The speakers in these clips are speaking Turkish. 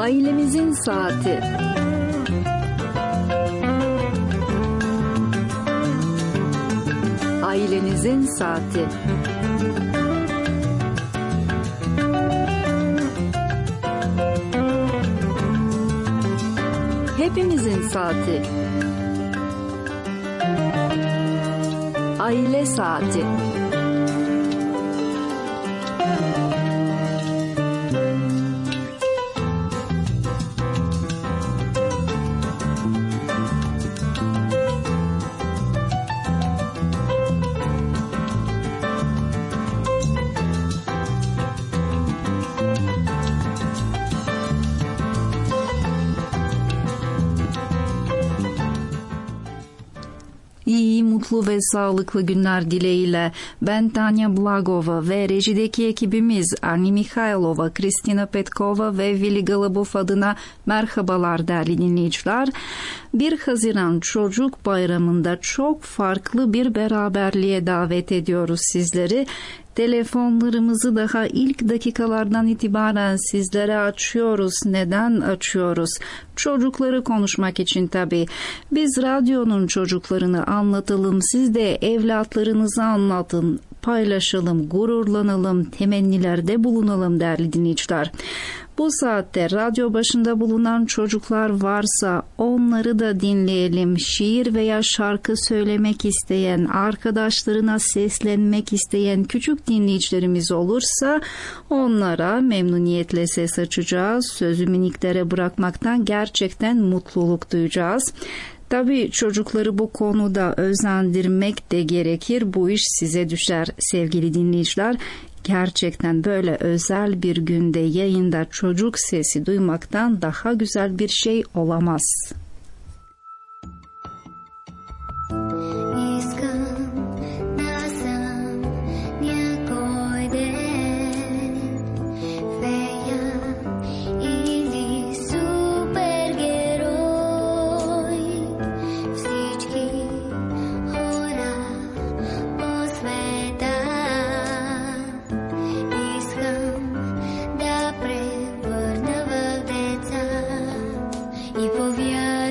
Ailemizin saati. Ailenizin saati. Hepimizin saati. Aile saati. İyi, mutlu ve sağlıklı günler dileğiyle ben Tanya Blagova ve rejideki ekibimiz Ani Mikhailova, Kristina Petkova ve Vili Galabov adına merhabalar değerli dinleyiciler. 1 Haziran Çocuk Bayramı'nda çok farklı bir beraberliğe davet ediyoruz sizleri. Telefonlarımızı daha ilk dakikalardan itibaren sizlere açıyoruz. Neden açıyoruz? Çocukları konuşmak için tabii. Biz radyonun çocuklarını anlatalım. Siz de evlatlarınızı anlatın. Paylaşalım, gururlanalım, temennilerde bulunalım değerli dinleyiciler. Bu saatte radyo başında bulunan çocuklar varsa onları da dinleyelim. Şiir veya şarkı söylemek isteyen, arkadaşlarına seslenmek isteyen küçük dinleyicilerimiz olursa onlara memnuniyetle ses açacağız. Sözü miniklere bırakmaktan gerçekten mutluluk duyacağız. Tabii çocukları bu konuda özendirmek de gerekir. Bu iş size düşer sevgili dinleyiciler. Gerçekten böyle özel bir günde yayında çocuk sesi duymaktan daha güzel bir şey olamaz. И повя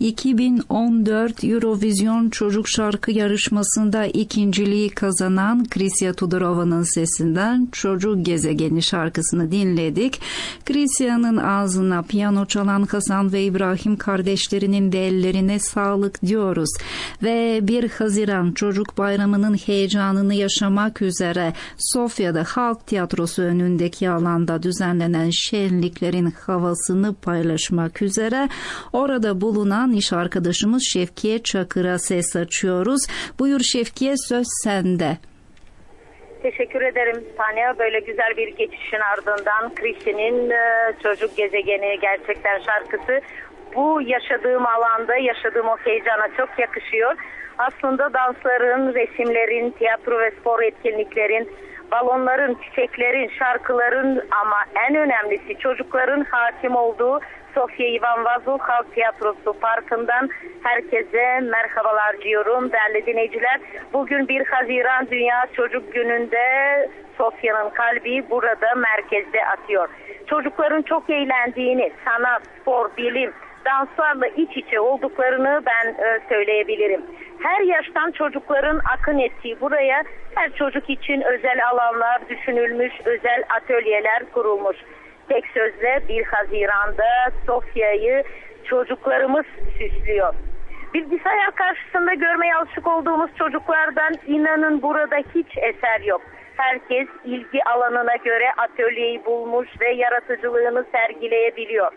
2014 Eurovision Çocuk Şarkı Yarışması'nda ikinciliği kazanan Krisya Tudorova'nın sesinden Çocuk Gezegeni şarkısını dinledik. Krisya'nın ağzına piyano çalan Hasan ve İbrahim kardeşlerinin de ellerine sağlık diyoruz. Ve 1 Haziran Çocuk Bayramı'nın heyecanını yaşamak üzere Sofya'da Halk Tiyatrosu önündeki alanda düzenlenen şenliklerin havasını paylaşmak üzere orada bulunan iş arkadaşımız Şevkiye Çakır'a ses açıyoruz. Buyur Şevkiye, söz sende. Teşekkür ederim Tanya. Böyle güzel bir geçişin ardından Kristin'in Çocuk Gezegeni gerçekten şarkısı bu yaşadığım alanda yaşadığım o heyecana çok yakışıyor. Aslında dansların, resimlerin, tiyatro ve spor etkinliklerin, balonların, çiçeklerin, şarkıların ama en önemlisi çocukların hakim olduğu Sofya Ivan Vazul Halk Tiyatrosu Parkı'ndan herkese merhabalar diyorum değerli dinleyiciler. Bugün 1 Haziran Dünya Çocuk Günü'nde Sofya'nın kalbi burada merkezde atıyor. Çocukların çok eğlendiğini, sanat, spor, bilim, danslarla iç içe olduklarını ben söyleyebilirim. Her yaştan çocukların akın ettiği buraya her çocuk için özel alanlar düşünülmüş, özel atölyeler kurulmuş. Tek sözle 1 Haziran'da Sofya'yı çocuklarımız süslüyor. Bilgisayar karşısında görmeye alışık olduğumuz çocuklardan inanın burada hiç eser yok. Herkes ilgi alanına göre atölyeyi bulmuş ve yaratıcılığını sergileyebiliyor.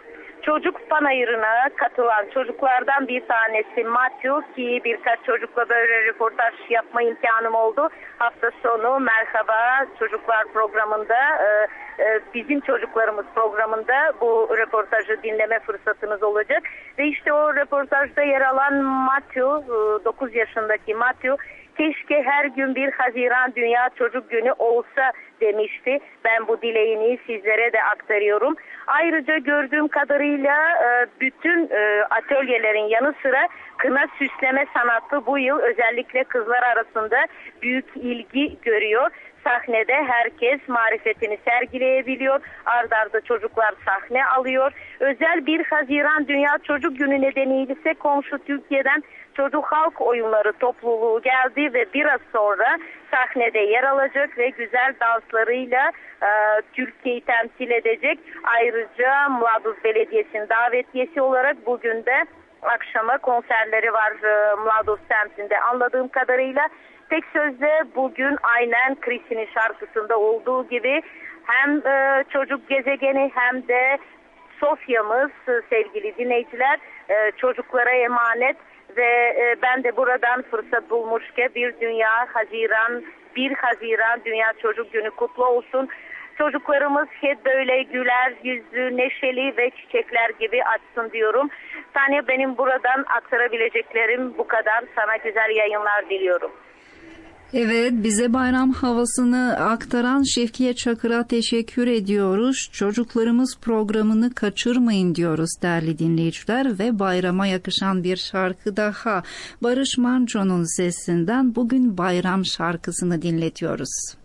Çocuk panayırına katılan çocuklardan bir tanesi Matthew ki birkaç çocukla böyle röportaj yapma imkanım oldu. Hafta sonu Merhaba Çocuklar programında bizim çocuklarımız programında bu röportajı dinleme fırsatınız olacak. Ve işte o röportajda yer alan Matthew, 9 yaşındaki Matthew, keşke her gün 1 Haziran Dünya Çocuk Günü olsa demişti. Ben bu dileğini sizlere de aktarıyorum. Ayrıca gördüğüm kadarıyla bütün atölyelerin yanı sıra kına süsleme sanatı bu yıl özellikle kızlar arasında büyük ilgi görüyor. Sahnede herkes marifetini sergileyebiliyor. Ard arda çocuklar sahne alıyor. Özel 1 Haziran Dünya Çocuk Günü nedeniyle ise komşu Türkiye'den Çocuk Halk Oyunları topluluğu geldi ve biraz sonra sahnede yer alacak ve güzel danslarıyla Türkiye'yi temsil edecek. Ayrıca Mladuz Belediyesi'nin davetiyesi olarak bugün de akşama konserleri var Mladuz semtinde anladığım kadarıyla. Tek sözle bugün aynen Kristin'in şarkısında olduğu gibi hem Çocuk Gezegeni hem de Sofya'mız sevgili dinleyiciler çocuklara emanet ve ben de buradan fırsat bulmuşken 1 Haziran Dünya Çocuk Günü kutlu olsun. Çocuklarımız hep böyle güler yüzlü, neşeli ve çiçekler gibi açsın diyorum. Tanya, benim buradan aktarabileceklerim bu kadar. Sana güzel yayınlar diliyorum. Evet, bize bayram havasını aktaran Şevkiye Çakır'a teşekkür ediyoruz. Çocuklarımız programını kaçırmayın diyoruz değerli dinleyiciler ve bayrama yakışan bir şarkı daha. Barış Manço'nun sesinden bugün bayram şarkısını dinletiyoruz.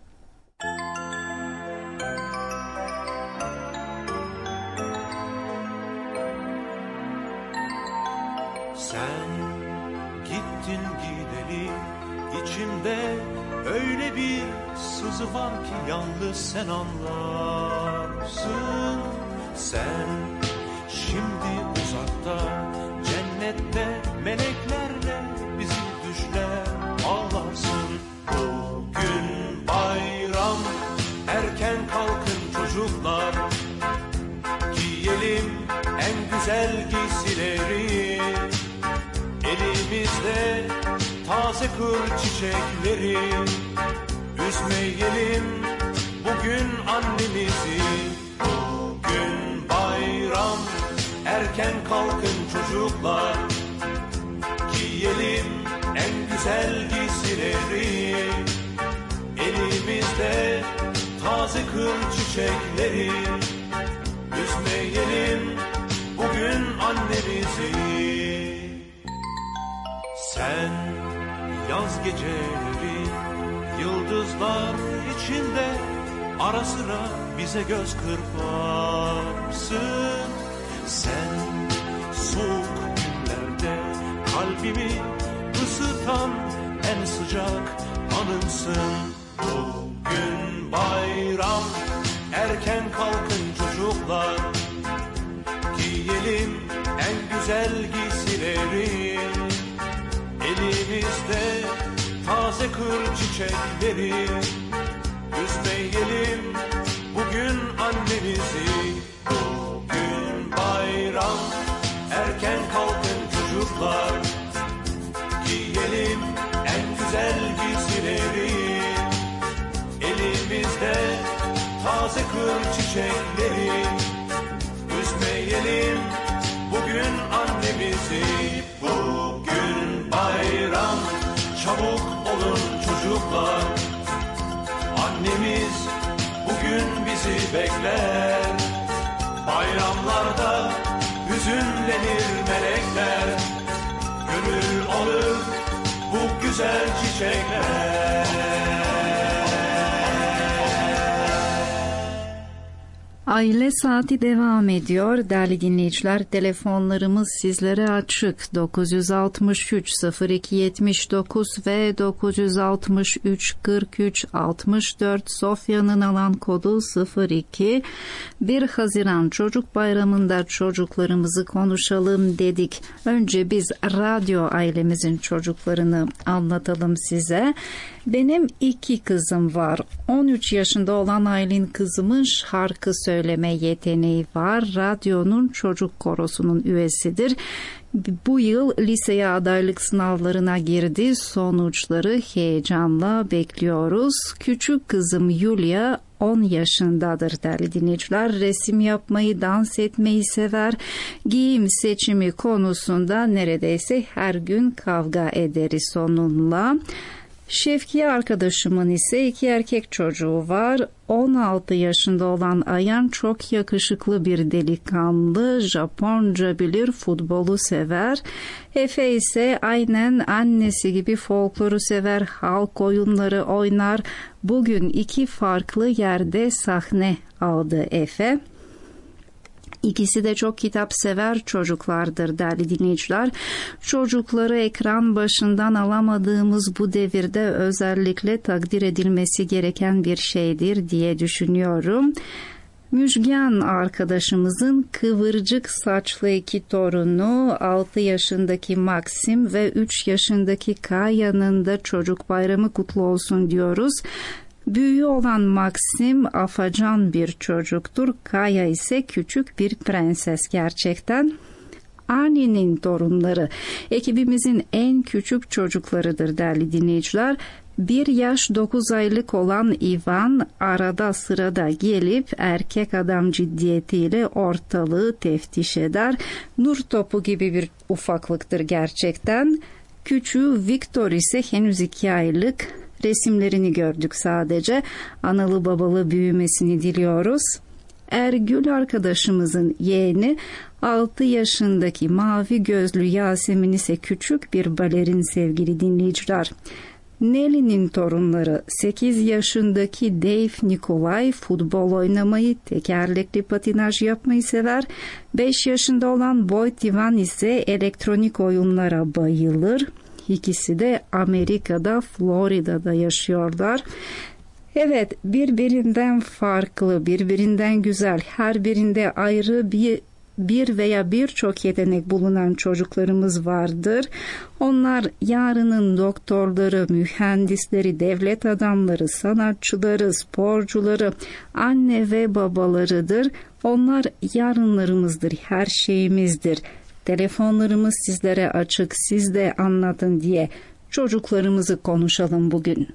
Sen gittin gideli içimde öyle bir sızı var ki yalnız sen anlarsın. Sen şimdi uzakta cennette meleklerle bizi düşler ağlarsın. Bugün bayram erken kalkın çocuklar, giyelim en güzel giysileri, elimizde taze kır çiçekleri, üzmeyelim bugün annemizi. Bugün bayram erken kalkın çocuklar, giyelim en güzel giysileri, elimizde taze kır çiçekleri, üzmeyelim bugün annemizi. Sen yaz geceleri yıldızlar içinde ara sıra bize göz kırparsın. Sen soğuk günler kalbimi ısıtan en sıcak anımsın. Bugün bayram, erken kalkın çocuklar, giyelim en güzel giysileri, elimizde taze kır çiçekleri, üzmeyelim bugün annemizi. Bugün bayram, erken kalkın çocuklar, giyelim en güzel giysileri, elimizde taze kır çiçekleri, üzmeyelim bugün annemizi. Bugün bayram, çabuk olun çocuklar, annemiz bugün bizi bekler. Bayramlarda hüzünlenir melekler, gönül alır bu güzel çiçekler. Aile Saati devam ediyor. Değerli dinleyiciler, telefonlarımız sizlere açık. 963 02 79 ve 963 43 64. Sofya'nın alan kodu 02. 1 Haziran Çocuk Bayramı'nda çocuklarımızı konuşalım dedik. Önce biz radyo ailemizin çocuklarını anlatalım size. Benim 2 kızım var. 13 yaşında olan Aylin kızımın şarkı söyleme yeteneği var. Radyonun çocuk korosunun üyesidir. Bu yıl liseye adaylık sınavlarına girdi. Sonuçları heyecanla bekliyoruz. Küçük kızım Yulia 10 yaşındadır değerli dinleyiciler. Resim yapmayı, dans etmeyi sever. Giyim seçimi konusunda neredeyse her gün kavga ederiz onunla. Şevkiye arkadaşımın ise 2 erkek çocuğu var. 16 yaşında olan Ayan çok yakışıklı bir delikanlı, Japonca bilir, futbolu sever. Efe ise aynen annesi gibi folkloru sever, halk oyunları oynar. Bugün 2 farklı yerde sahne aldı Efe. İkisi de çok kitap sever çocuklardır değerli dinleyiciler. Çocukları ekran başından alamadığımız bu devirde özellikle takdir edilmesi gereken bir şeydir diye düşünüyorum. Müjgan arkadaşımızın kıvırcık saçlı 2 torunu 6 yaşındaki Maxim ve 3 yaşındaki Kaya'nın da çocuk bayramı kutlu olsun diyoruz. Büyüğü olan Maxim afacan bir çocuktur. Kaya ise küçük bir prenses gerçekten. Annenin torunları ekibimizin en küçük çocuklarıdır değerli dinleyiciler. 1 yaş 9 aylık olan Ivan arada sırada gelip erkek adam ciddiyetiyle ortalığı teftiş eder. Nur topu gibi bir ufaklıktır gerçekten. Küçüğü Victor ise henüz 2 aylık. Resimlerini gördük sadece. Analı babalı büyümesini diliyoruz. Ergül arkadaşımızın yeğeni 6 yaşındaki mavi gözlü Yasemin ise küçük bir balerin sevgili dinleyiciler. Nelly'nin torunları 8 yaşındaki Dave Nikolay futbol oynamayı, tekerlekli patinaj yapmayı sever. 5 yaşında olan Boyd Ivan ise elektronik oyunlara bayılır. İkisi de Amerika'da, Florida'da yaşıyorlar. Evet, birbirinden farklı, birbirinden güzel, her birinde ayrı bir veya birçok yetenek bulunan çocuklarımız vardır. Onlar yarının doktorları, mühendisleri, devlet adamları, sanatçıları, sporcuları, anne ve babalarıdır. Onlar yarınlarımızdır, her şeyimizdir. Telefonlarımız sizlere açık, siz de anlatın diye çocuklarımızı konuşalım bugün.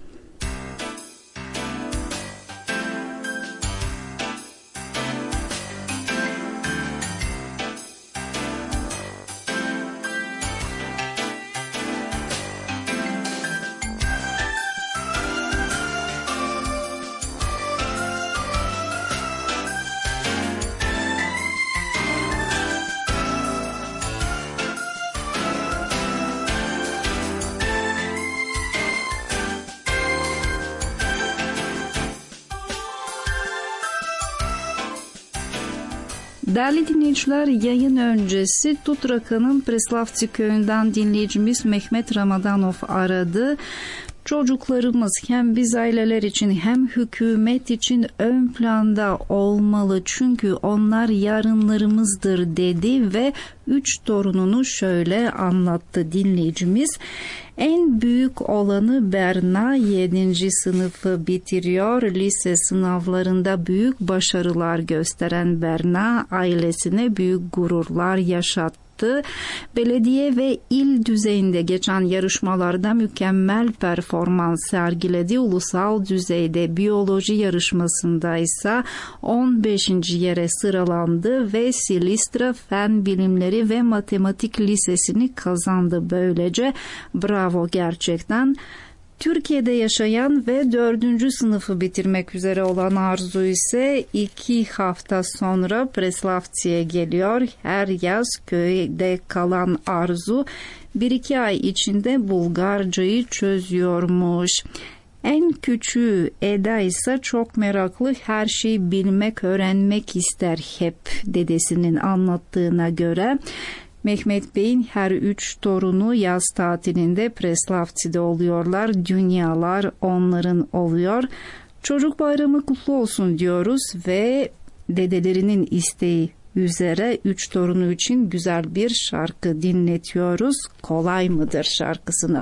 Değerli dinleyiciler, yayın öncesi Tutraka'nın Preslavci köyünden dinleyicimiz Mehmet Ramadanov aradı. Çocuklarımız hem biz aileler için hem hükümet için ön planda olmalı çünkü onlar yarınlarımızdır dedi ve 3 torununu şöyle anlattı dinleyicimiz. En büyük olanı Berna 7. sınıfı bitiriyor. Lise sınavlarında büyük başarılar gösteren Berna ailesine büyük gururlar yaşattı. Belediye ve il düzeyinde geçen yarışmalarda mükemmel performans sergiledi. Ulusal düzeyde biyoloji yarışmasında ise 15. yere sıralandı ve Silistra Fen Bilimleri ve Matematik Lisesi'ni kazandı. Böylece bravo gerçekten. Türkiye'de yaşayan ve 4. sınıfı bitirmek üzere olan Arzu ise 2 hafta sonra Preslavci'ye geliyor. Her yaz köyde kalan Arzu 1-2 ay içinde Bulgarcayı çözüyormuş. En küçüğü Eda ise çok meraklı, her şeyi bilmek, öğrenmek ister hep dedesinin anlattığına göre. Mehmet Bey'in her 3 torunu yaz tatilinde Preslavci'de oluyorlar. Dünyalar onların oluyor. Çocuk bayramı kutlu olsun diyoruz ve dedelerinin isteği üzere 3 torunu için güzel bir şarkı dinletiyoruz. Kolay mıdır şarkısını.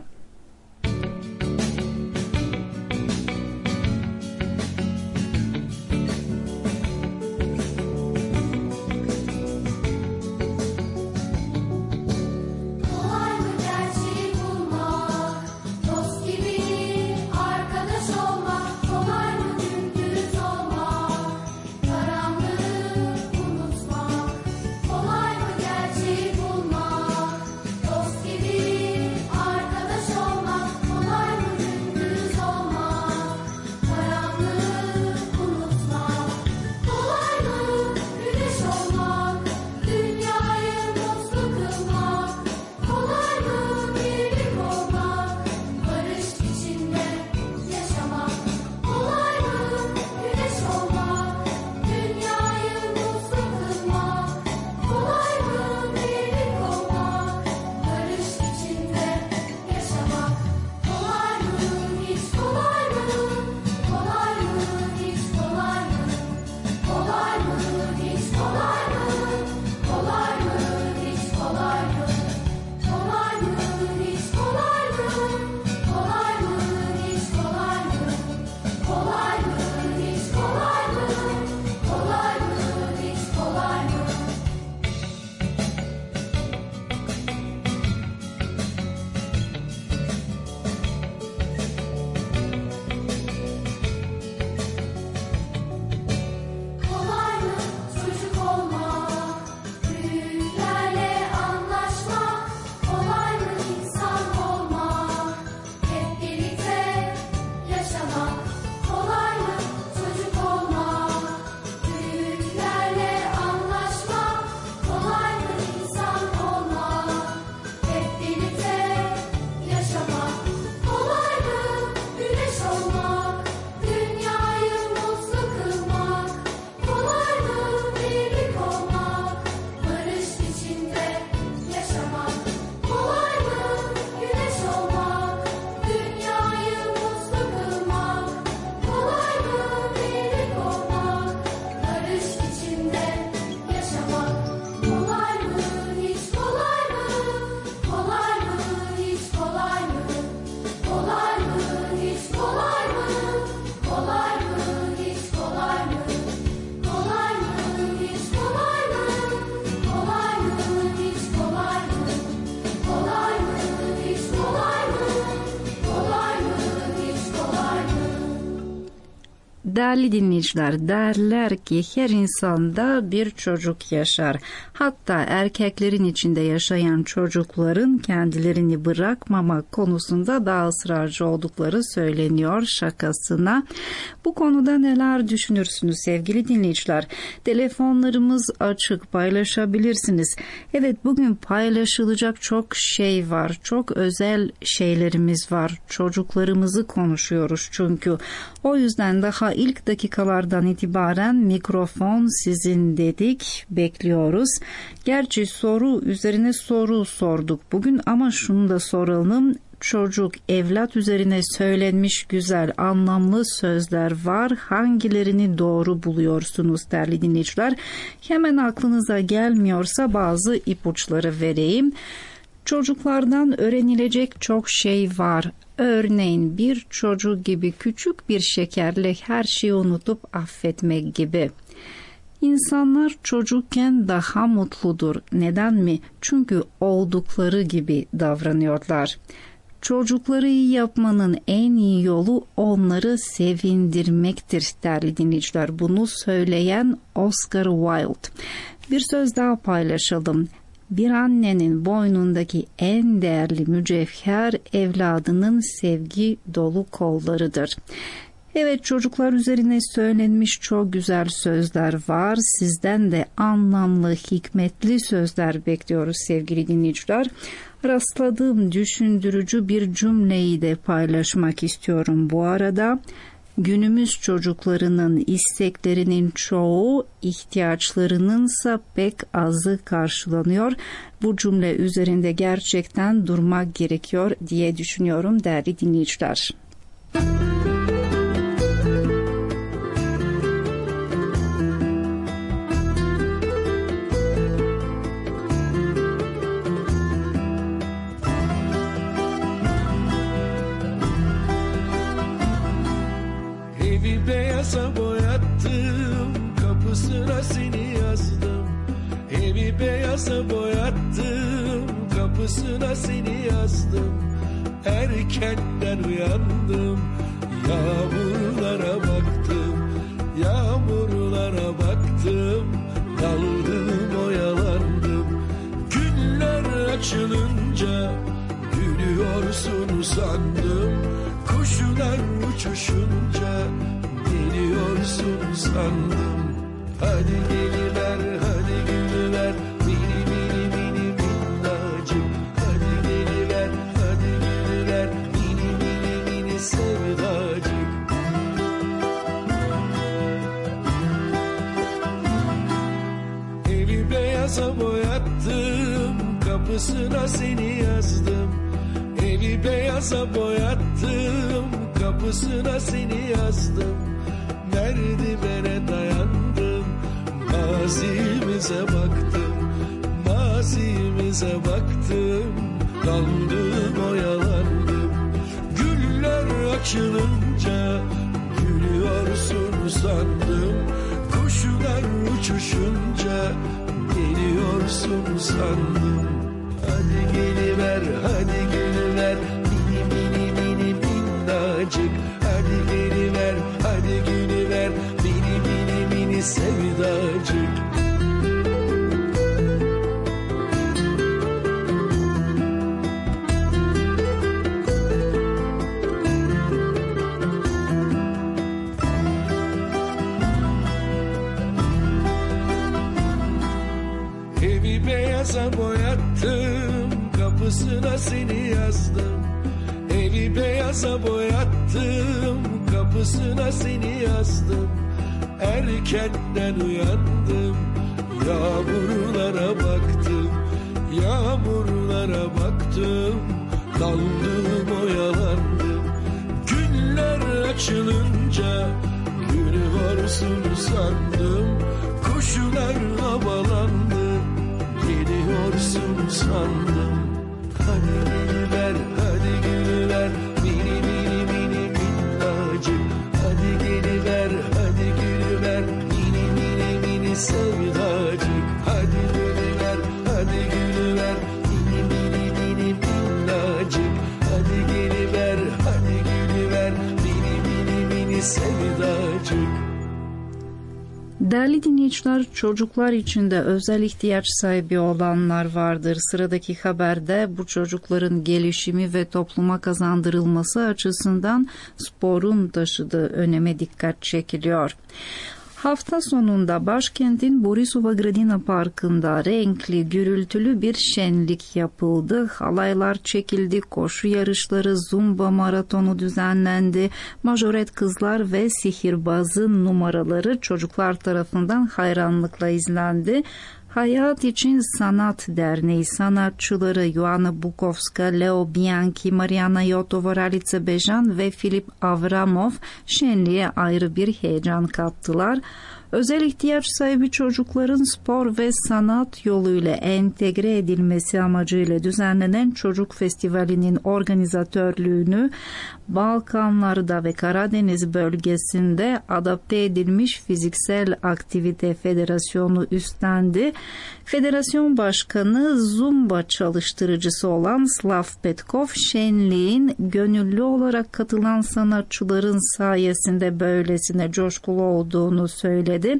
Değerli dinleyiciler, derler ki her insanda bir çocuk yaşar. Hatta erkeklerin içinde yaşayan çocukların kendilerini bırakmamak konusunda daha ısrarcı oldukları söyleniyor şakasına. Bu konuda neler düşünürsünüz sevgili dinleyiciler? Telefonlarımız açık, paylaşabilirsiniz. Evet, bugün paylaşılacak çok şey var. Çok özel şeylerimiz var. Çocuklarımızı konuşuyoruz çünkü. O yüzden daha ilk dakikalardan itibaren mikrofon sizin dedik, bekliyoruz. Gerçi soru üzerine soru sorduk bugün ama şunu da soralım. Çocuk, evlat üzerine söylenmiş güzel, anlamlı sözler var. Hangilerini doğru buluyorsunuz değerli dinleyiciler? Hemen aklınıza gelmiyorsa bazı ipuçları vereyim. Çocuklardan öğrenilecek çok şey var. Örneğin bir çocuk gibi küçük bir şekerle her şeyi unutup affetmek gibi. İnsanlar çocukken daha mutludur. Neden mi? Çünkü oldukları gibi davranıyorlar. Çocukları iyi yapmanın en iyi yolu onları sevindirmektir değerli dinleyiciler. Bunu söyleyen Oscar Wilde. Bir söz daha paylaşalım. Bir annenin boynundaki en değerli mücevher evladının sevgi dolu kollarıdır. Evet, çocuklar üzerine söylenmiş çok güzel sözler var. Sizden de anlamlı, hikmetli sözler bekliyoruz sevgili dinleyiciler. Rastladığım düşündürücü bir cümleyi de paylaşmak istiyorum bu arada. Günümüz çocuklarının isteklerinin çoğu, ihtiyaçlarınınsa pek azı karşılanıyor. Bu cümle üzerinde gerçekten durmak gerekiyor diye düşünüyorum değerli dinleyiciler. Beyaza boyattım, kapısına seni yazdım. Evi beyaza boyattım, kapısına seni yazdım. Erkenden uyandım, yağmurlara baktım. Yağmurlara baktım, daldım oyalandım. Günler açılınca gülüyorsun sandım. Kuşlar uçuşunca geliyorsun sandım. Hadi geliver, hadi gülüver, mini mini mini minnacık. Hadi geliver, hadi gülüver, mini mini mini sevdacık. Evi beyaza boyattım, kapısına seni yazdım. Evi beyaza boyattım, kapısına seni yazdım. Merdivene dayandım, mazimize baktım. Mazimize baktım, daldım oyalandım. Güller açılınca gülüyorsun sandım. Kuşlar uçuşunca geliyorsun sandım. Hadi geliver, hadi gülüver, mini mini mini minnacık. Hadi geliver, hadi gülüver, mini mini mini sevdacık. Evi beyaza boyattım, kapısına seni yazdım. Evi beyaza boyattım, kapısına seni yazdım. Erkenden uyandım, yağmurlara baktım. Yağmurlara baktım, daldım oyalandım. Günler açılınca gülüyorsun sandım. Kuşlar havalandı, geliyorsun sandım. Hadi geliver, hadi gülüver, mini mini mini minnacık. Hadi geliver, hadi gülüver, mini mini mini sevdacık. Hadi geliver, hadi gülüver, mini mini mini minnacık. Hadi geliver, hadi gülüver, mini mini mini sevdacık. Değerli dinleyiciler, çocuklar içinde özel ihtiyaç sahibi olanlar vardır. Sıradaki haberde bu çocukların gelişimi ve topluma kazandırılması açısından sporun taşıdığı öneme dikkat çekiliyor. Hafta sonunda başkentin Borisova Gradina Parkı'nda renkli, gürültülü bir şenlik yapıldı. Halaylar çekildi, koşu yarışları, zumba maratonu düzenlendi. Majoret kızlar ve sihirbazın numaraları çocuklar tarafından hayranlıkla izlendi. Hayat için Sanat Derneği sanatçıları Ioana Bukovska, Leo Bianchi, Mariana Yotova, Ralica Bejan ve Filip Avramov şenliğe ayrı bir heyecan kattılar. Özel ihtiyaç sahibi çocukların spor ve sanat yoluyla entegre edilmesi amacıyla düzenlenen Çocuk Festivali'nin organizatörlüğünü Balkanlarda ve Karadeniz bölgesinde Adapte Edilmiş Fiziksel Aktivite Federasyonu üstlendi. Federasyon Başkanı Zumba çalıştırıcısı olan Slav Petkov, şenliğin gönüllü olarak katılan sanatçıların sayesinde böylesine coşkulu olduğunu söyledi.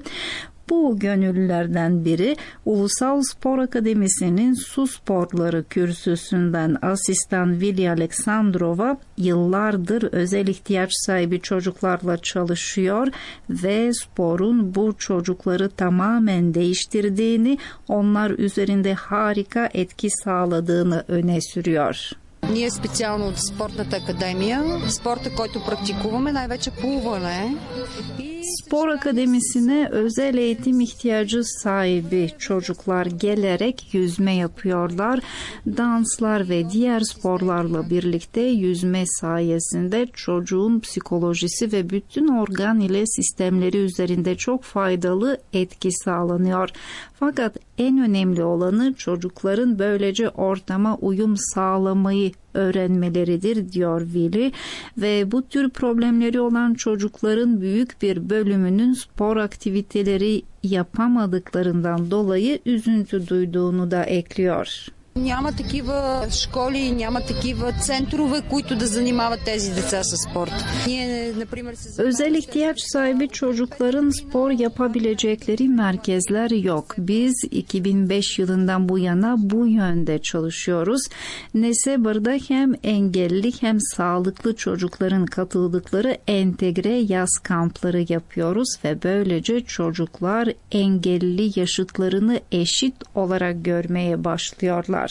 Bu gönüllülerden biri Ulusal Spor Akademisi'nin su sporları kürsüsünden asistan Vilya Aleksandrova yıllardır özel ihtiyaç sahibi çocuklarla çalışıyor ve sporun bu çocukları tamamen değiştirdiğini, onlar üzerinde harika etki sağladığını öne sürüyor. Ние специално от спортната академия, спорта, който практикуваме, най-вече плуване. Spor akademisine özel eğitim ihtiyacı sahibi çocuklar gelerek yüzme yapıyorlar. Danslar ve diğer sporlarla birlikte yüzme sayesinde çocuğun psikolojisi ve bütün organ ile sistemleri üzerinde çok faydalı etki sağlanıyor. Fakat en önemli olanı çocukların böylece ortama uyum sağlamayı öğrenmeleridir diyor Vili ve bu tür problemleri olan çocukların büyük bir bölümünün spor aktiviteleri yapamadıklarından dolayı üzüntü duyduğunu da ekliyor. Няма такива школи, няма такива центрове, които да занимават тези деца със спорт. Ние, например, Özel ihtiyaç sahibi çocukların spor yapabilecekleri merkezler yok. Biz 2005 yılından bu yana bu yönde çalışıyoruz. Nesebar'da hem engelli hem sağlıklı çocukların katıldıkları entegre yaz kampları yapıyoruz ve böylece çocuklar engelli yaşıtlarını eşit olarak görmeye başlıyorlar.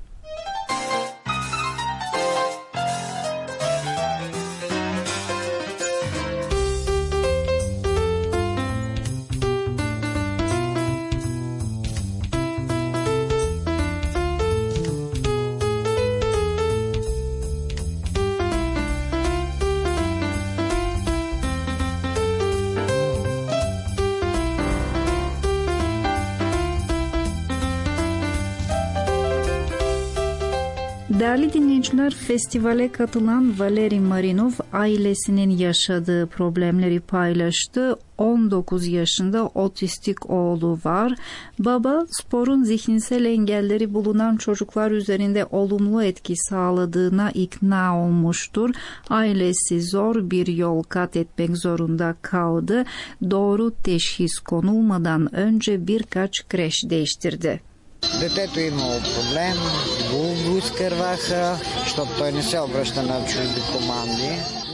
Değerli dinleyiciler, festivale katılan Valeri Marinov ailesinin yaşadığı problemleri paylaştı. 19 yaşında otistik oğlu var. Baba, sporun zihinsel engelleri bulunan çocuklar üzerinde olumlu etki sağladığına ikna olmuştur. Ailesi zor bir yol kat etmek zorunda kaldı. Doğru teşhis konulmadan önce birkaç kreş değiştirdi. Детето имало проблем, го изкърваха, защото той не се обръща на чужди команди.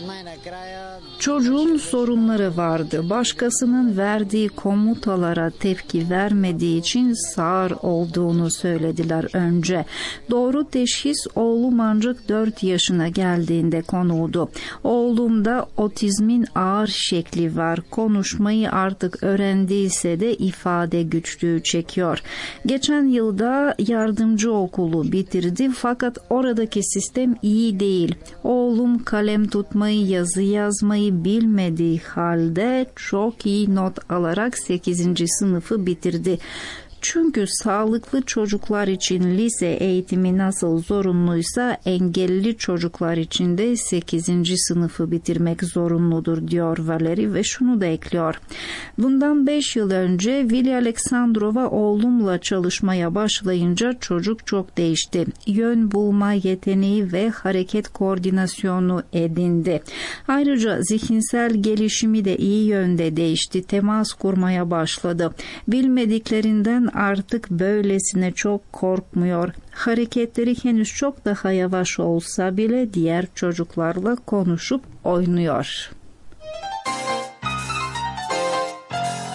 Çocuğun sorunları vardı. Başkasının verdiği komutalara tepki vermediği için sağır olduğunu söylediler önce. Doğru teşhis oğlum ancak 4 yaşına geldiğinde konuldu. Oğlumda otizmin ağır şekli var. Konuşmayı artık öğrendiyse de ifade güçlüğü çekiyor. Geçen yılda yardımcı okulu bitirdi fakat oradaki sistem iyi değil. Oğlum kalem tutmayı, yazı yazmayı bilmediği halde çok iyi not alarak 8. sınıfı bitirdi. Çünkü sağlıklı çocuklar için lise eğitimi nasıl zorunluysa engelli çocuklar için de 8. sınıfı bitirmek zorunludur diyor Valeri ve şunu da ekliyor. Bundan 5 yıl önce Vilya Aleksandrova oğlumla çalışmaya başlayınca çocuk çok değişti. Yön bulma yeteneği ve hareket koordinasyonu edindi. Ayrıca zihinsel gelişimi de iyi yönde değişti. Temas kurmaya başladı. Bilmediklerinden artık böylesine çok korkmuyor. Hareketleri henüz çok daha yavaş olsa bile diğer çocuklarla konuşup oynuyor.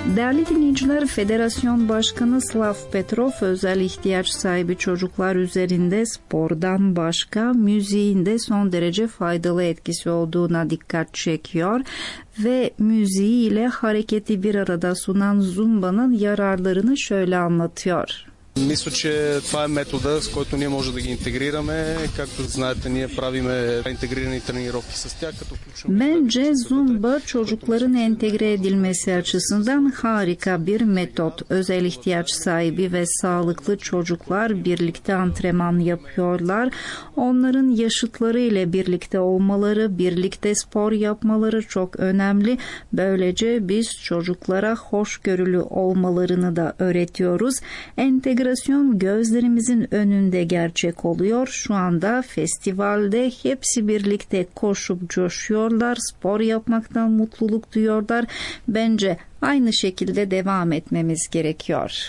Değerli dinleyiciler, Federasyon Başkanı Slav Petrov özel ihtiyaç sahibi çocuklar üzerinde spordan başka müziğin de son derece faydalı etkisi olduğuna dikkat çekiyor ve müziği ile hareketi bir arada sunan Zumba'nın yararlarını şöyle anlatıyor. Мисля, че това е метода, с който ние може да ги интегрираме. Както знаете, ние правиме интегрирани тренировки с тях, като включваме... Bence Zumba çocukların entegre edilmesi açısından harika bir metot. Özel ihtiyaç sahibi ve sağlıklı çocuklar birlikte antrenman yapıyorlar. Onların yaşıtları ile birlikte olmaları, birlikte spor yapmaları çok önemli. Böylece biz çocuklara hoşgörülü olmalarını da öğretiyoruz. Entegrasyon gözlerimizin önünde gerçek oluyor. Şu anda festivalde hepsi birlikte koşup coşuyorlar, spor yapmaktan mutluluk duyuyorlar. Bence aynı şekilde devam etmemiz gerekiyor.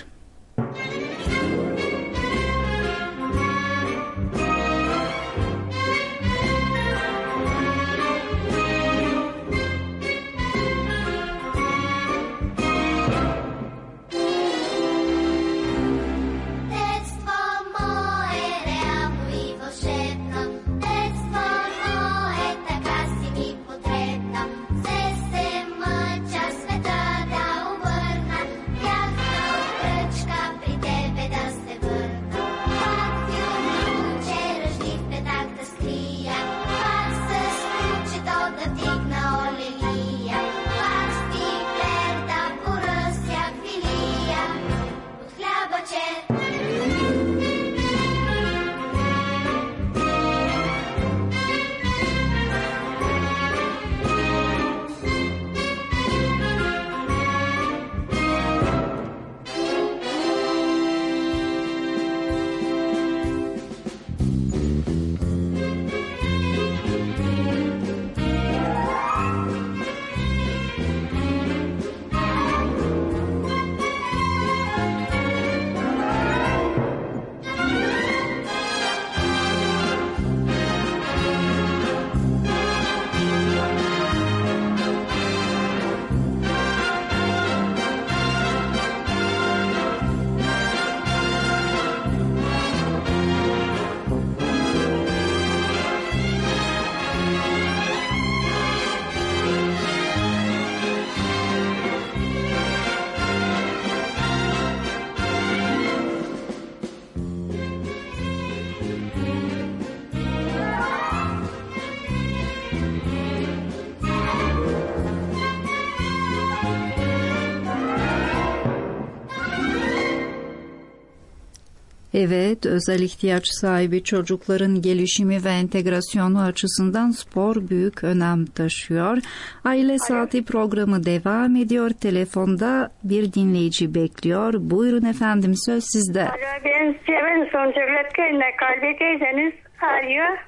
Evet, özel ihtiyaç sahibi çocukların gelişimi ve entegrasyonu açısından spor büyük önem taşıyor. Aile Saati programı devam ediyor. Telefonda bir dinleyici bekliyor. Buyurun efendim, söz sizde. Alo, ben Seven Soncuklet köyünden Kalbi teyzeniz arıyor.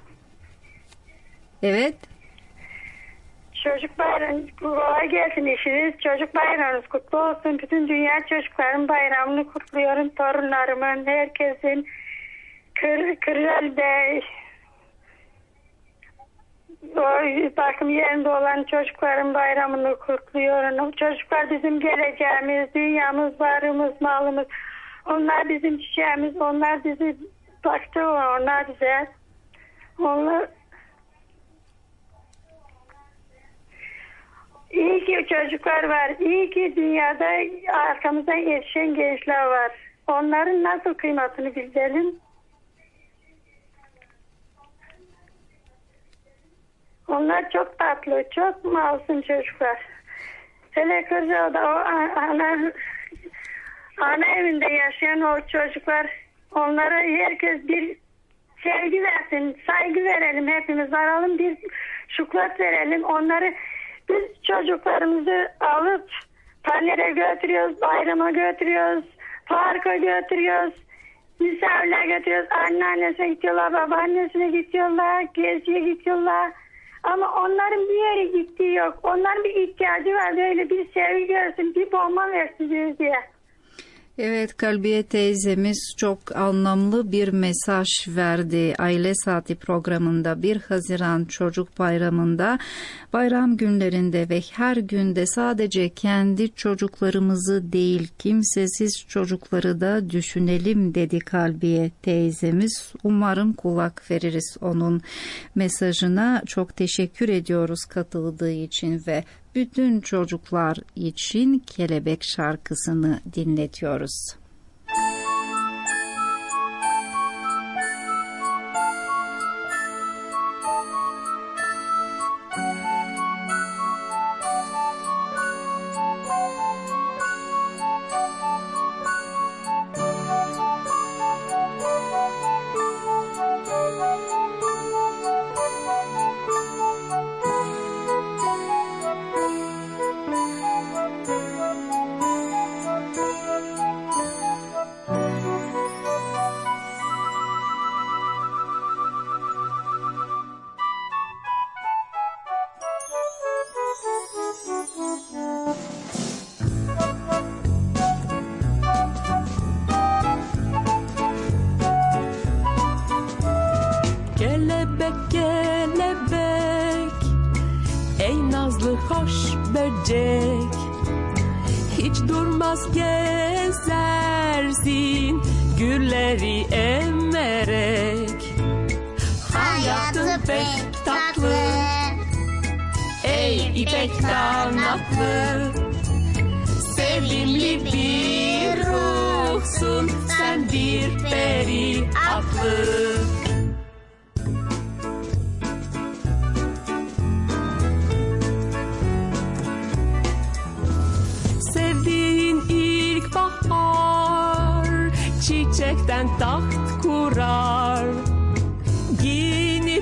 Evet. Çocuk bayramı kolay gelsin işiniz. Çocuk bayramınız kutlu olsun. Bütün dünya çocukların bayramını kutluyorum. Torunlarımın, herkesin Kırıel'de bakım yerinde olan çocukların bayramını kutluyorum. Çocuklar bizim geleceğimiz, dünyamız, varımız, malımız. Onlar bizim çiçeğimiz, onlar bizi baktı, onlar bize. Onlar İyi ki çocuklar var. İyi ki dünyada arkamızdan yetişen gençler var. Onların nasıl kıymetini bilelim. Onlar çok tatlı, çok masum çocuklar. Hele Kırcalı'da o ana evinde yaşayan o çocuklar, onlara herkes bir sevgi versin, saygı verelim, hepimiz varalım, bir şükret verelim. Onları biz çocuklarımızı alıp panere götürüyoruz, bayrama götürüyoruz, parka götürüyoruz, misafirler götürüyoruz. Anneannesine gidiyorlar, babaannesine gidiyorlar, geziye gidiyorlar. Ama onların bir yere gittiği yok. Onların bir ihtiyacı var, böyle bir sevgi görsün, bir bomba versin diye. Evet, Kalbiye teyzemiz çok anlamlı bir mesaj verdi. Aile Saati programında 1 Haziran Çocuk Bayramı'nda, bayram günlerinde ve her günde sadece kendi çocuklarımızı değil, kimsesiz çocukları da düşünelim dedi Kalbiye teyzemiz. Umarım kulak veririz onun mesajına. Çok teşekkür ediyoruz katıldığı için ve bütün çocuklar için Kelebek şarkısını dinletiyoruz. Kelebek, ey nazlı hoş böcek, hiç durmaz gezersin gülleri emerek. Hayatı pek tatlı, ey ipek kanatlı, sevimli bir ruhsun, sen bir peri aklı. Çiçekten taht kurar, giyinip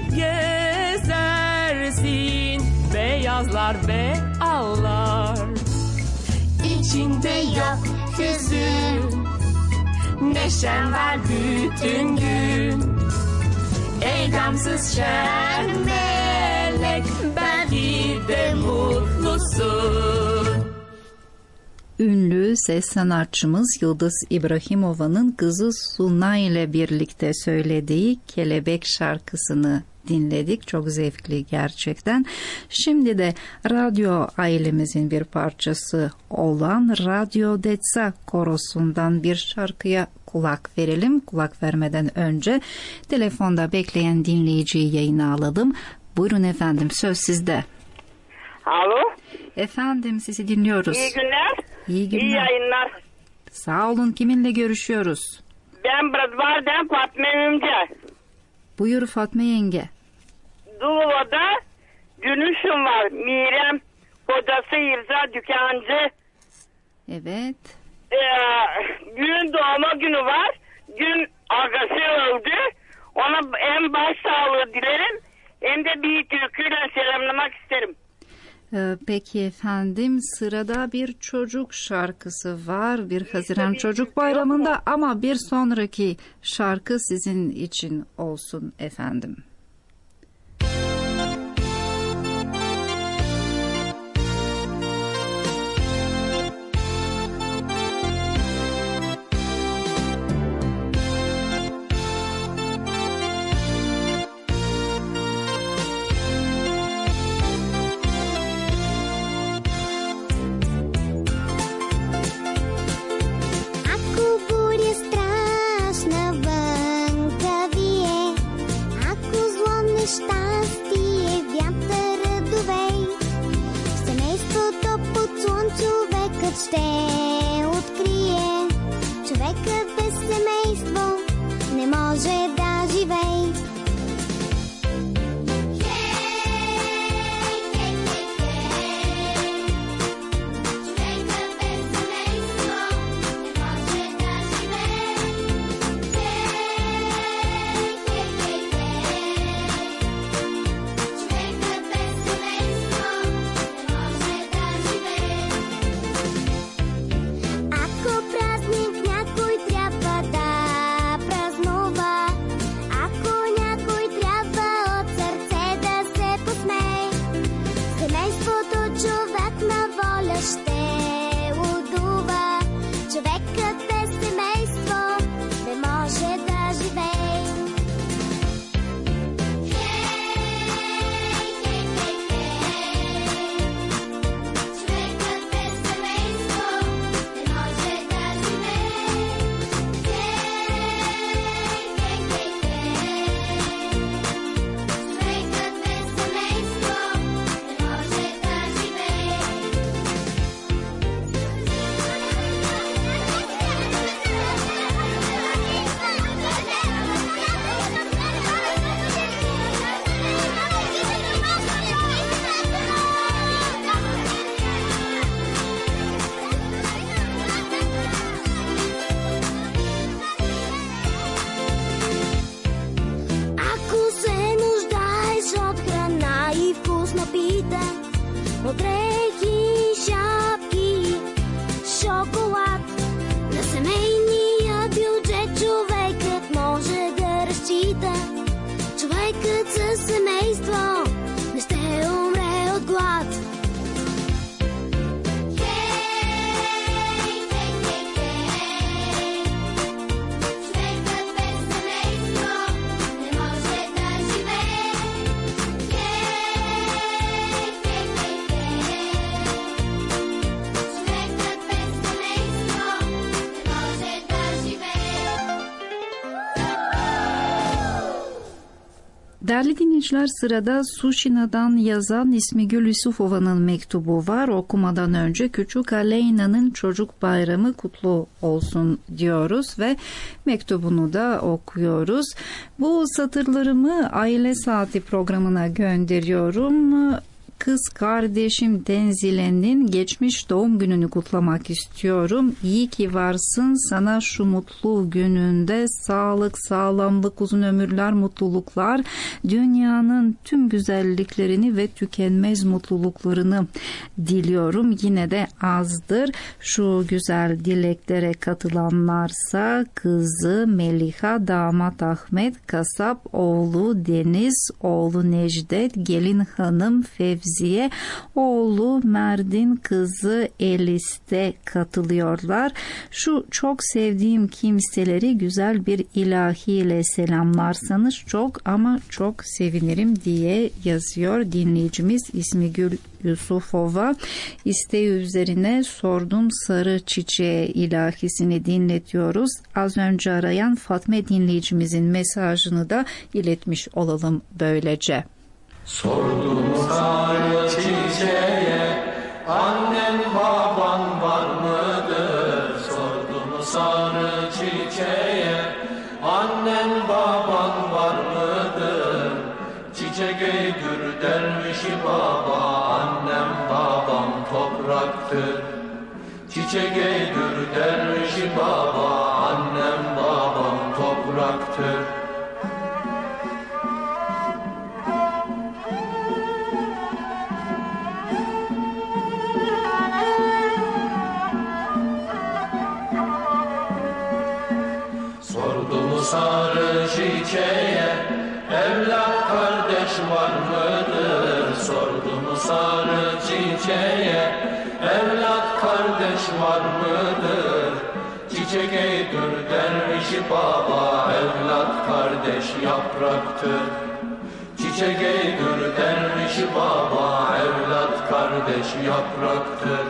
gezersin beyazlar ve allar. İçinde yok hüzün, neşen var bütün gün. Ey gamsız şen melek, belki de mutlusun. Ünlü ses sanatçımız Yıldız İbrahimova'nın kızı Suna ile birlikte söylediği Kelebek şarkısını dinledik. Çok zevkli gerçekten. Şimdi de radyo ailemizin bir parçası olan Radyo Detsa korosundan bir şarkıya kulak verelim. Kulak vermeden önce telefonda bekleyen dinleyiciyi yayına alalım. Buyurun efendim, söz sizde. Alo. Efendim, sizi dinliyoruz. İyi günler. İyi günler. İyi yayınlar. Sağ olun. Kiminle görüşüyoruz? Ben Bradvar'dan Fatma Mümce. Buyur Fatma yenge. Duluva'da dönüşüm var. Mirem, kocası İrza Dükancı. Evet. Gün doğma günü var. Gün agası öldü. Ona hem başsağlığı dilerim hem de bir türküyle selamlamak isterim. Peki efendim, sırada bir çocuk şarkısı var 1 Haziran Çocuk Bayramı'nda ama bir sonraki şarkı sizin için olsun efendim. Ще открие, човекът без семейство не може да живее. Човекът без Değerli dinleyiciler, sırada Suşina'dan yazan İsmigül Yusufova'nın mektubu var. Okumadan önce küçük Aleyna'nın çocuk bayramı kutlu olsun diyoruz ve mektubunu da okuyoruz. Bu satırlarımı Aile Saati programına gönderiyorum. Kız kardeşim Tenzile'nin geçmiş doğum gününü kutlamak istiyorum. İyi ki varsın, sana şu mutlu gününde sağlık, sağlamlık, uzun ömürler, mutluluklar, dünyanın tüm güzelliklerini ve tükenmez mutluluklarını diliyorum. Yine de azdır. Şu güzel dileklere katılanlarsa kızı Meliha, damat Ahmet, kasap oğlu Deniz, oğlu Necdet, gelin hanım Fevziye, oğlu Merdin, kızı Elis'te katılıyorlar. Şu çok sevdiğim kimseleri güzel bir ilahiyle selamlarsanız çok ama çok sevinirim diye yazıyor dinleyicimiz İsmigül Yusufova. İsteği üzerine Sordum Sarı Çiçeğe ilahisini dinletiyoruz. Az önce arayan Fatma dinleyicimizin mesajını da iletmiş olalım böylece. Sordum sarı çiçeğe, annen baban var mıdır? Sordum sarı çiçeğe, annen baban var mıdır? Çiçek eydür dervişi baba, annem babam topraktır. Çiçek eydür dervişi baba, annem babam topraktır. Sarı çiçeğe, evlat kardeş var mıdır? Sordum sarı çiçeğe, evlat kardeş var mıdır? Çiçek eydür dervişi baba, evlat kardeş yapraktır. Çiçek eydür dervişi baba, evlat kardeş yapraktır.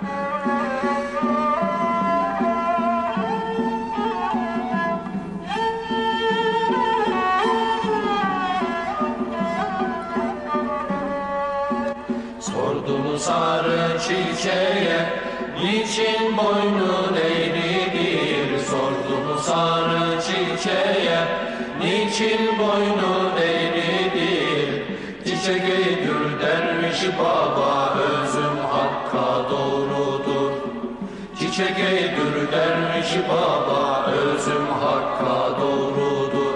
Sarı çiçeğe, niçin boynun eğridir? Sordum sarı çiçeğe, niçin boynun eğridir? Çiçek eydür dervişi baba, özüm hakka doğrudur. Çiçek eydür dervişi baba, özüm hakka doğrudur.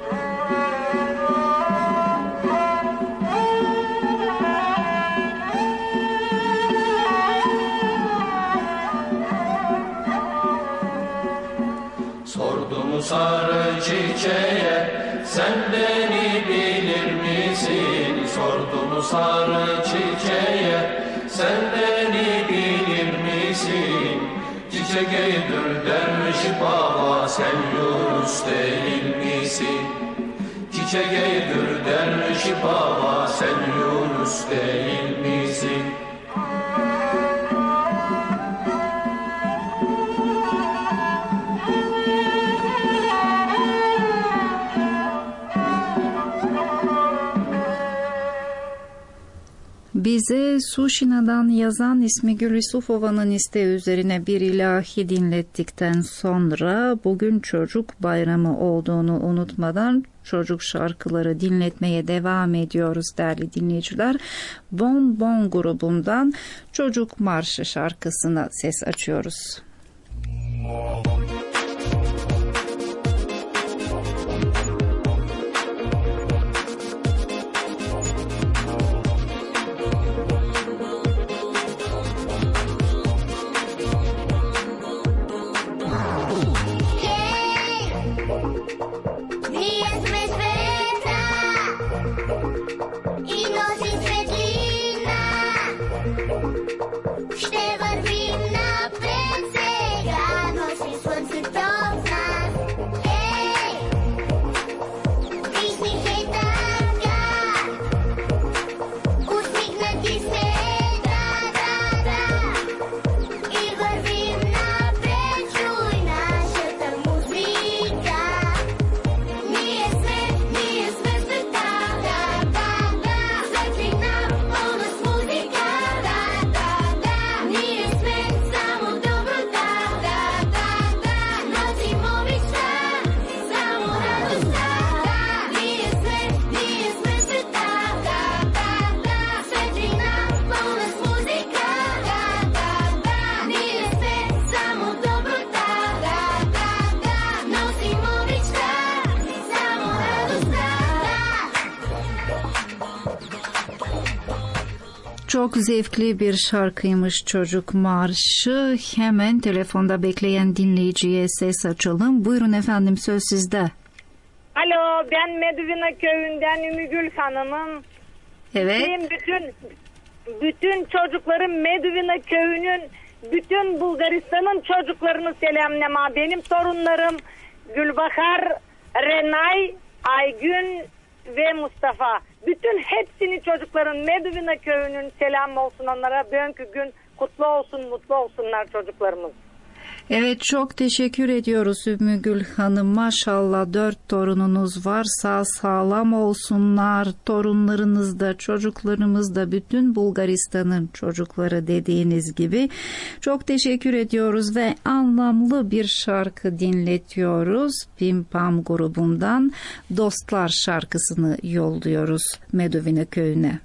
Sarı çiçeğe, sen beni bilir misin? Sordum sarı çiçeğe, sen beni bilir misin? Çiçek eydür dervişi baba, sen Yunus değil misin? Çiçek eydür dervişi baba, sen Yunus değil misin? Bize Suşina'dan yazan İsmigül Yusufova'nın isteği üzerine bir ilahi dinlettikten sonra bugün çocuk bayramı olduğunu unutmadan çocuk şarkıları dinletmeye devam ediyoruz değerli dinleyiciler. Bon Bon grubundan Çocuk Marşı şarkısına ses açıyoruz. Ще вървим напред сега, носи Çok zevkli bir şarkıymış Çocuk Marşı. Hemen telefonda bekleyen dinleyiciye ses açalım. Buyurun efendim, söz sizde. Alo, ben Meduvina köyünden Ümügül Hanım'ım. Evet. Benim bütün çocuklarım Meduvina köyünün, bütün Bulgaristan'ın çocuklarını selamlama. Benim torunlarım Gülbahar, Renay, Aygün ve Mustafa. Bütün hepsini çocukların Meduvina köyünün selamı olsun onlara. Bugünkü gün kutlu olsun, mutlu olsunlar çocuklarımız. Evet, çok teşekkür ediyoruz Ümmügül Hanım. Maşallah 4 torununuz var. Sağlam olsunlar. Torunlarınız da, çocuklarımız da, bütün Bulgaristan'ın çocukları dediğiniz gibi. Çok teşekkür ediyoruz ve anlamlı bir şarkı dinletiyoruz. Pim Pam grubundan Dostlar şarkısını yolluyoruz Meduvina köyüne.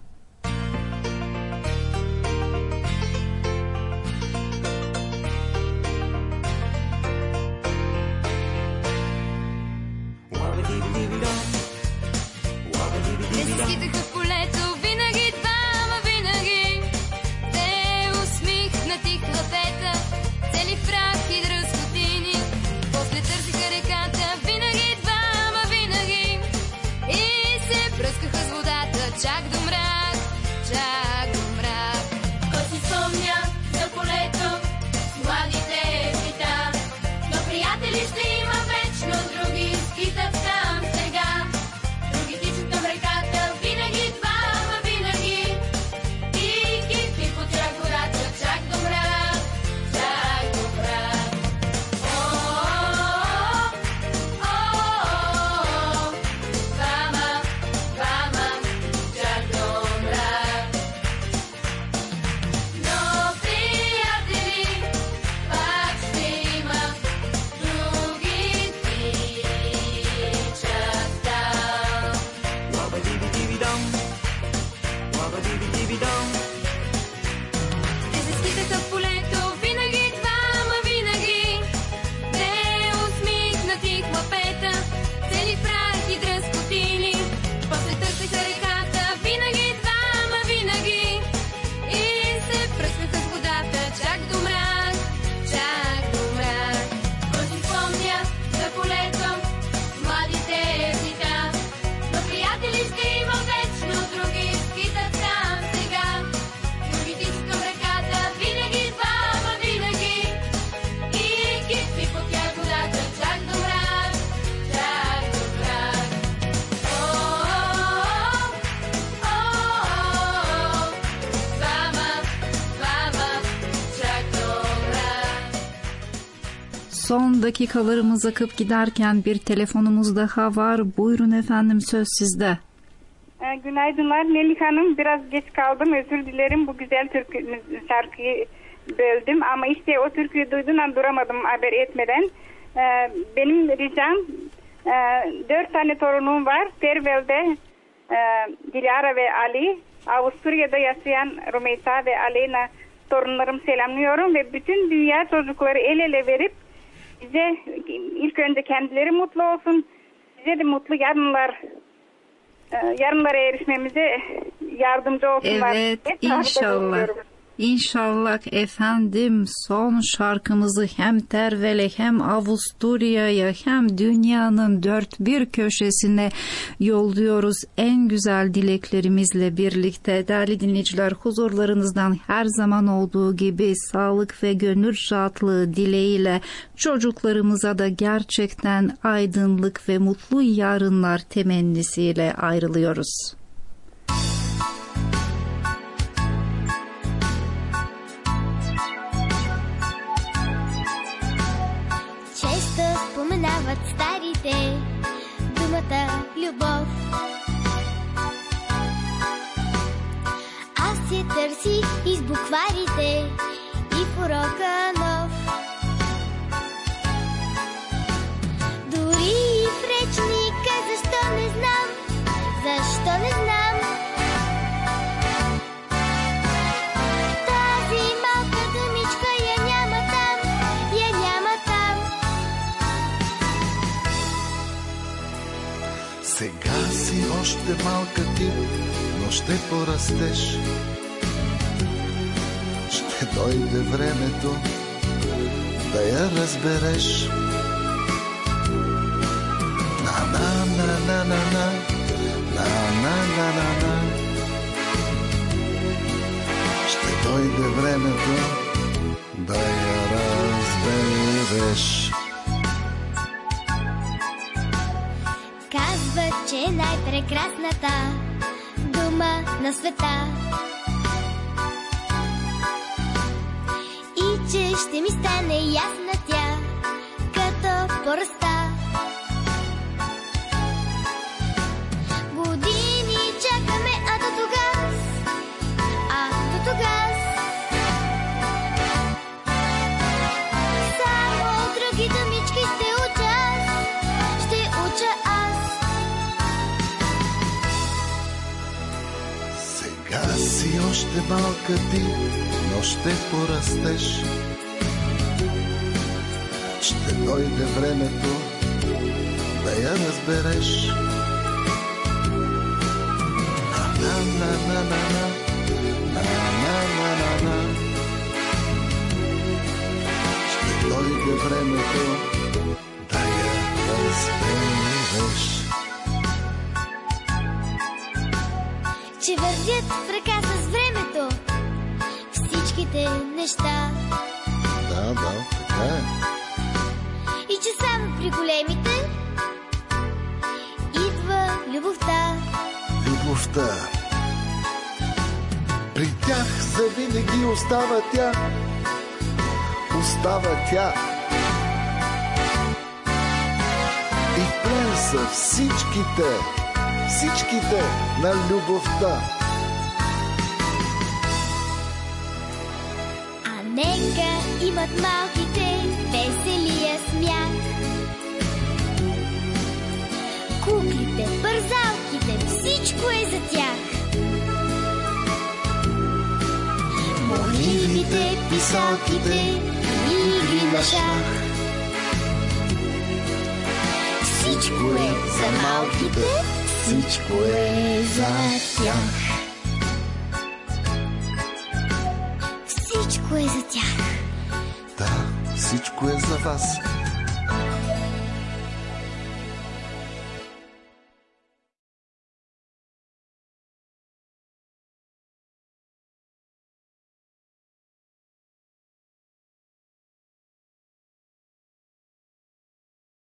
Son dakikalarımız akıp giderken bir telefonumuz daha var. Buyurun efendim, söz sizde. Günaydınlar Melih Hanım. Biraz geç kaldım. Özür dilerim. Bu güzel şarkıyı böldüm. Ama işte o türküyü duyduğundan duramadım haber etmeden. Benim ricam 4 tane torunum var. Tervel'de Dilara ve Ali. Avusturya'da yaşayan Rumeysa ve Aleyna torunlarım selamlıyorum. Ve bütün dünya çocukları el ele verip bize ilk önce kendileri mutlu olsun. Bize de mutlu yarınlara erişmemize yardımcı olsunlar. Evet, inşallah. İnşallah efendim, son şarkımızı hem Tervel'e hem Avusturya'ya hem dünyanın dört bir köşesine yolluyoruz. En güzel dileklerimizle birlikte değerli dinleyiciler, huzurlarınızdan her zaman olduğu gibi sağlık ve gönül rahatlığı dileğiyle çocuklarımıza da gerçekten aydınlık ve mutlu yarınlar temennisiyle ayrılıyoruz. Споменават старите думата любов. Аз я търсих из букварите и в урока нов. Дори и в речника, защо не знам, защо не знам. Тази малка думичка я няма там, я няма там. Сега си още малка ти, но ще порастеш дойде времето да я разбереш. На-на-на-на-на-на, на-на-на-на-на. Ще дойде времето да я разбереш. Казват, че е най-прекрасната дума на света и че ще ми стане ясна тя, като поръста. Години чакаме, а до тогаз само други думички ще уча аз. Сега си още малка ти, но ще порастеш. Ще дойде времето да я разбереш. На-на-на-на-на, на-на-на-на-на. Ще дойде времето да я разбереш. Че вървят в ръка с времето всичките неща. Да, така е. И че само при големите идва любовта. Любовта. При тях завинаги остава тя. Остава тя. И плен са всичките на любовта. А нека имат малките веселия смях. Куклите, бързалките, всичко е за тях. Моливите, писалките, игри на шах. Всичко е за малките, всичко е за тях. Всичко е за тях. Да, всичко е за вас.